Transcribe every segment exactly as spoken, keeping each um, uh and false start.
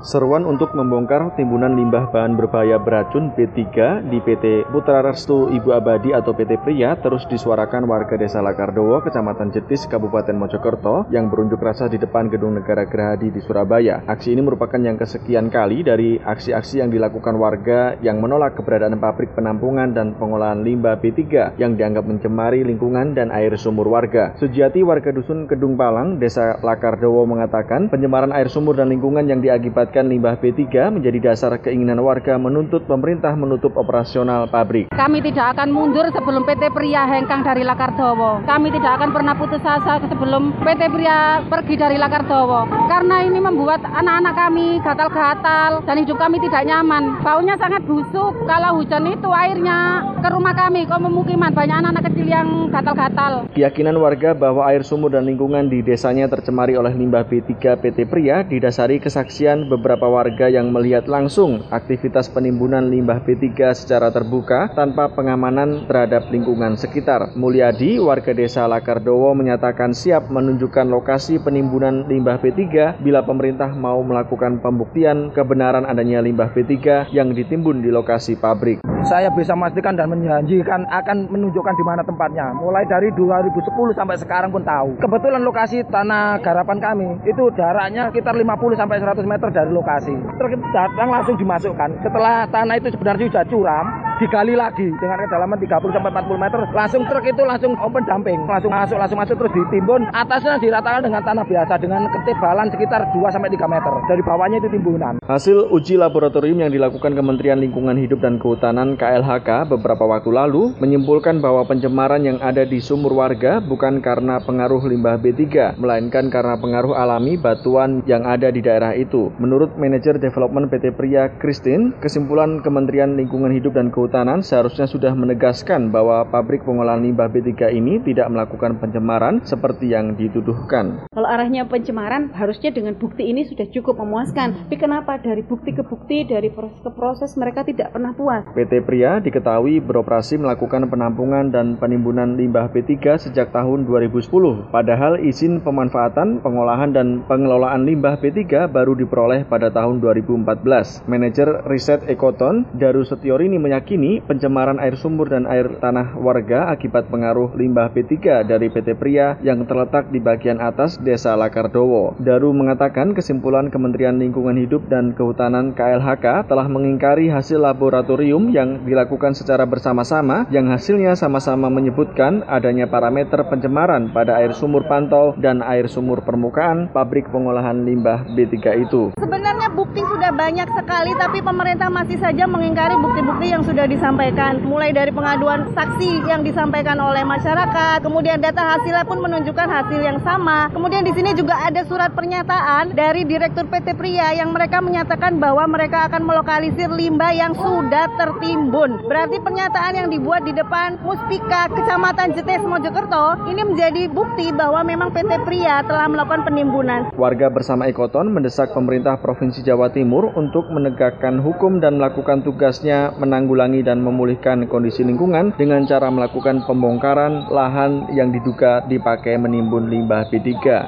Seruan untuk membongkar timbunan limbah bahan berbahaya beracun B tiga di P T Putra Restu Ibu Abadi atau P T Pria terus disuarakan warga Desa Lakardowo, Kecamatan Jetis, Kabupaten Mojokerto yang berunjuk rasa di depan Gedung Negara Gerahadi di Surabaya. Aksi ini merupakan yang kesekian kali dari aksi-aksi yang dilakukan warga yang menolak keberadaan pabrik penampungan dan pengolahan limbah B tiga yang dianggap mencemari lingkungan dan air sumur warga. Sujiati, warga Dusun Kedung Palang, Desa Lakardowo mengatakan pencemaran air sumur dan lingkungan yang diakibatkan limbah B tiga menjadi dasar keinginan warga menuntut pemerintah menutup operasional pabrik. Kami tidak akan mundur sebelum P T Pria hengkang dari Lakardowo. Kami tidak akan pernah putus asa sebelum P T Pria pergi dari Lakardowo. Karena ini membuat anak-anak kami gatal-gatal dan hidup kami tidak nyaman. Baunya sangat busuk. Kalau hujan itu airnya ke rumah kami, ke pemukiman. Banyak anak-anak kecil yang gatal-gatal. Keyakinan warga bahwa air sumur dan lingkungan di desanya tercemari oleh limbah B tiga P T Pria didasari kesaksian beberapa Beberapa warga yang melihat langsung aktivitas penimbunan limbah B tiga secara terbuka tanpa pengamanan terhadap lingkungan sekitar. Mulyadi, warga Desa Lakardowo, menyatakan siap menunjukkan lokasi penimbunan limbah B tiga bila pemerintah mau melakukan pembuktian kebenaran adanya limbah B tiga yang ditimbun di lokasi pabrik. Saya bisa memastikan dan menjanjikan akan menunjukkan di mana tempatnya. Mulai dari dua ribu sepuluh sampai sekarang pun tahu. Kebetulan lokasi tanah garapan kami itu jaraknya sekitar lima puluh sampai seratus meter dari lokasi. Truk datang langsung dimasukkan. Setelah tanah itu sebenarnya sudah curam, digali lagi dengan kedalaman tiga puluh sampai empat puluh meter. Langsung truk itu langsung open dumping, langsung masuk, langsung masuk terus ditimbun. Atasnya diratakan dengan tanah biasa dengan ketebalan sekitar dua sampai tiga meter. Dari bawahnya itu timbunan. Hasil uji laboratorium yang dilakukan Kementerian Lingkungan Hidup dan Kehutanan K L H K beberapa waktu lalu menyimpulkan bahwa pencemaran yang ada di sumur warga bukan karena pengaruh limbah B tiga, melainkan karena pengaruh alami batuan yang ada di daerah itu. Menurut Manajer Development P T Pria Christine, kesimpulan Kementerian Lingkungan Hidup dan Kehutanan seharusnya sudah menegaskan bahwa pabrik pengolahan limbah B tiga ini tidak melakukan pencemaran seperti yang dituduhkan. Kalau arahnya pencemaran, harusnya dengan bukti ini sudah cukup memuaskan. Tapi kenapa dari bukti ke bukti, dari proses ke proses mereka tidak pernah puas? P T Pria diketahui beroperasi melakukan penampungan dan penimbunan limbah B tiga sejak tahun dua ribu sepuluh. Padahal izin pemanfaatan, pengolahan dan pengelolaan limbah B tiga baru diperoleh pada tahun dua ribu empat belas. Manajer Riset Ekoton, Daru Setiorini, meyakini pencemaran air sumur dan air tanah warga akibat pengaruh limbah B tiga dari P T Pria yang terletak di bagian atas Desa Lakardowo. Daru mengatakan kesimpulan Kementerian Lingkungan Hidup dan Kehutanan K L H K telah mengingkari hasil laboratorium yang dilakukan secara bersama-sama yang hasilnya sama-sama menyebutkan adanya parameter pencemaran pada air sumur pantau dan air sumur permukaan pabrik pengolahan limbah B tiga itu. Sebenarnya bukti sudah banyak sekali, tapi pemerintah masih saja mengingkari bukti-bukti yang sudah disampaikan. Mulai dari pengaduan saksi yang disampaikan oleh masyarakat, kemudian data hasilnya pun menunjukkan hasil yang sama. Kemudian di sini juga ada surat pernyataan dari Direktur P T Pria yang mereka menyatakan bahwa mereka akan melokalisir limbah yang sudah tertimbun. Berarti pernyataan yang dibuat di depan Muspika Kecamatan Jetis Mojokerto ini menjadi bukti bahwa memang P T Pria telah melakukan penimbunan. Warga bersama Ekoton mendesak pemerintah Provinsi Jawa Timur untuk menegakkan hukum dan melakukan tugasnya menanggulangi dan memulihkan kondisi lingkungan dengan cara melakukan pembongkaran lahan yang diduga dipakai menimbun limbah B tiga.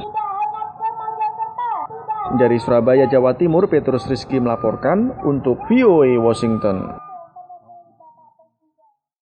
Dari Surabaya, Jawa Timur, Petrus Rizky melaporkan untuk V O A Washington.